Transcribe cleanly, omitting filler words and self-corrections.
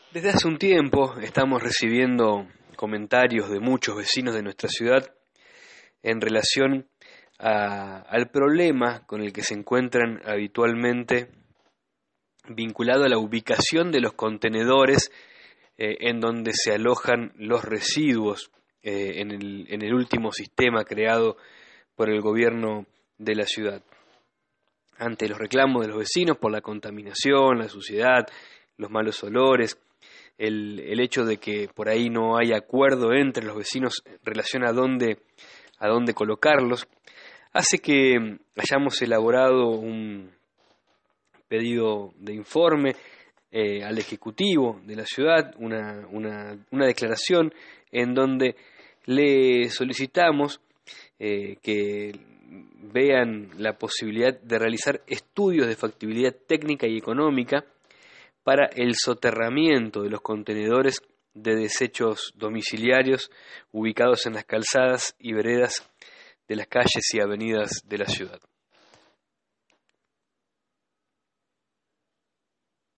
Desde hace un tiempo estamos recibiendo comentarios de muchos vecinos de nuestra ciudad en relación al problema con el que se encuentran habitualmente vinculado a la ubicación de los contenedores en donde se alojan los residuos en el último sistema creado por el gobierno de la ciudad. Ante los reclamos de los vecinos por la contaminación, la suciedad, los malos olores, el hecho de que por ahí no hay acuerdo entre los vecinos en relación a dónde colocarlos, hace que hayamos elaborado un pedido de informe al Ejecutivo de la ciudad, una declaración en donde le solicitamos que vean la posibilidad de realizar estudios de factibilidad técnica y económica para el soterramiento de los contenedores de desechos domiciliarios ubicados en las calzadas y veredas de las calles y avenidas de la ciudad.